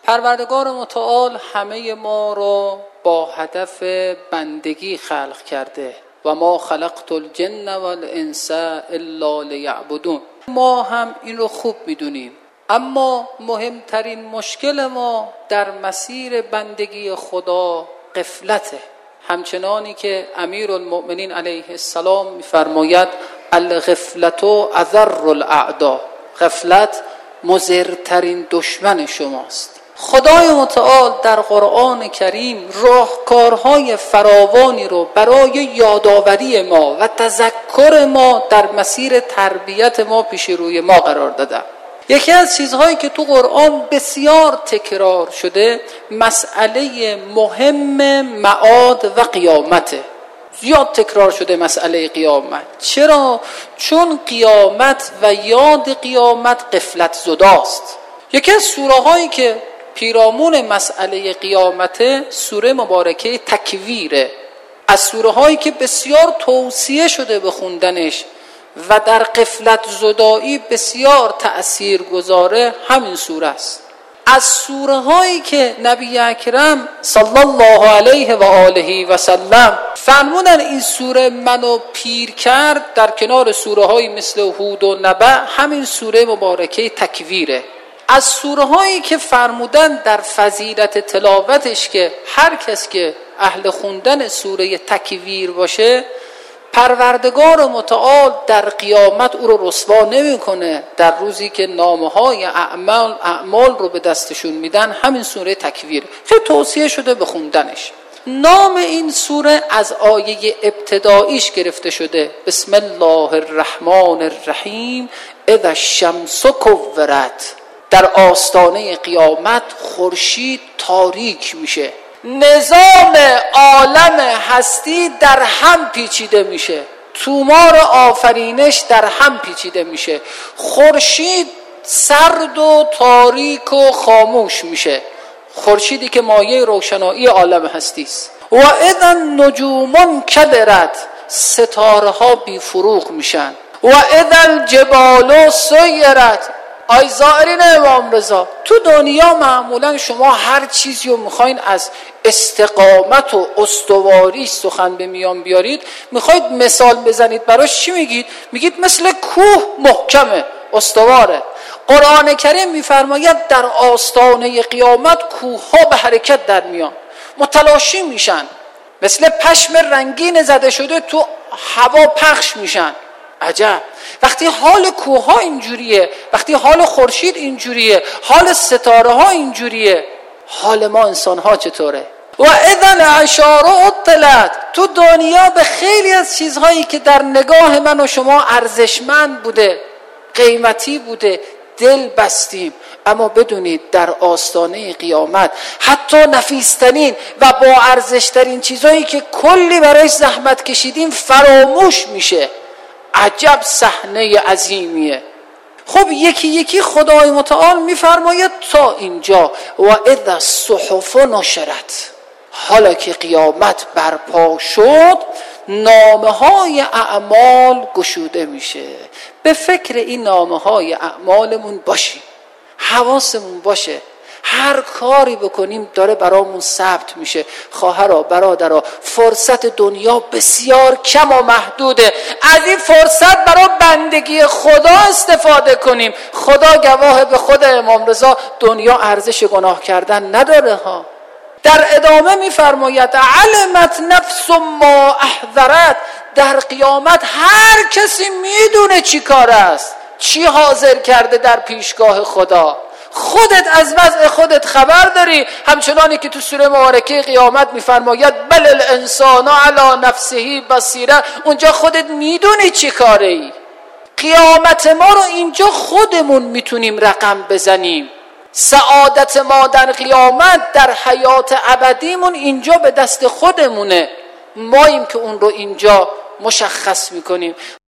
پروردگار متعال همه ما رو با هدف بندگی خلق کرده و ما خلقت الجن والانس الا لیعبدون. ما هم این رو خوب میدونیم، اما مهمترین مشکل ما در مسیر بندگی خدا غفلته. همچنانی که امیرالمؤمنین علیه السلام میفرماید الغفلة اضر الاعداء، غفلت مضرترین دشمن شماست. خدای متعال در قرآن کریم راهکارهای فراوانی رو برای یادآوری ما و تذکر ما در مسیر تربیت ما پیش روی ما قرار داده. یکی از چیزهایی که تو قرآن بسیار تکرار شده مسئله مهم معاد و قیامته. زیاد تکرار شده مسئله قیامت. چرا؟ چون قیامت و یاد قیامت غفلت زداست. یکی از سوره هایی که پیرامون مسئله قیامت سوره مبارکه تکویره. از سوره هایی که بسیار توصیه شده به خوندنش و در غفلت زدایی بسیار تأثیر گذاره همین سوره است. از سوره هایی که نبی اکرم صلی الله علیه و آله و سلم فرمودن این سوره منو پیر کرد، در کنار سوره های مثل هود و نبع همین سوره مبارکه تکویره. از سوره هایی که فرمودن در فضیلت تلاوتش که هر کس که اهل خوندن سوره تکویر باشه پروردگار متعال در قیامت او رو رسوا نمیکنه. در روزی که نامه‌های اعمال رو به دستشون میدن همین سوره تکویر خیلی توصیه شده به خوندنش. نام این سوره از آیه ابتداییش گرفته شده. بسم الله الرحمن الرحیم اذا الشمس کورت. در آستانه قیامت خورشید تاریک میشه، نظام عالم هستی در هم پیچیده میشه، تومار آفرینش در هم پیچیده میشه، خورشید سرد و تاریک و خاموش میشه، خورشیدی که مایه روشنایی عالم هستی است. و اذا النجوم انکدرت، ستاره ها بی فروغ میشن. و اذا الجبال سیرت. آی زائرین امام رضا، تو دنیا معمولا شما هر چیزی رو میخواین از استقامت و استواری سخن به میان بیارید، میخواید مثال بزنید براش چی میگید؟ میگید مثل کوه محکمه، استواره. قرآن کریم میفرماید در آستانه قیامت کوه ها به حرکت در میان، متلاشی میشن، مثل پشم رنگین زده شده تو هوا پخش میشن. عجب، وقتی حال کوه ها اینجوریه، وقتی حال خورشید اینجوریه، حال ستاره ها اینجوریه، حال ما انسان ها چطوره؟ و اذا العشار عطلت. تو دنیا به خیلی از چیزهایی که در نگاه من و شما ارزشمند بوده، قیمتی بوده، دل بستیم. اما بدونید در آستانه قیامت حتی نفیسترین و با ارزشترین چیزهایی که کلی برایش زحمت کشیدیم فراموش میشه. عجب صحنه عظیمیه. خب یکی یکی خدای متعال میفرماید تا اینجا و اذا الصحف نشرت. حالا که قیامت برپا شد نامه های اعمال گشوده میشه. به فکر این نامه های اعمالمون باشیم، حواسمون باشه، هر کاری بکنیم داره برامون ثبت میشه. خواهرها، برادرها، فرصت دنیا بسیار کم و محدوده. از این فرصت برای بندگی خدا استفاده کنیم. خدا گواه، به خود امام رضا دنیا ارزش گناه کردن نداره ها. در ادامه میفرماید علمت نفس ما احذرت. در قیامت هر کسی میدونه چی کار است، چی حاضر کرده در پیشگاه خدا. خودت از وضع خودت خبر داری، همچنانی که تو سوره مبارکه قیامت میفرماید بل الانسان علی نفسه بصیره. اونجا خودت میدونی چی کاره ای. قیامت ما رو اینجا خودمون میتونیم رقم بزنیم. سعادت ما در قیامت، در حیات ابدیمون اینجا به دست خودمونه. ماییم که اون رو اینجا مشخص میکنیم.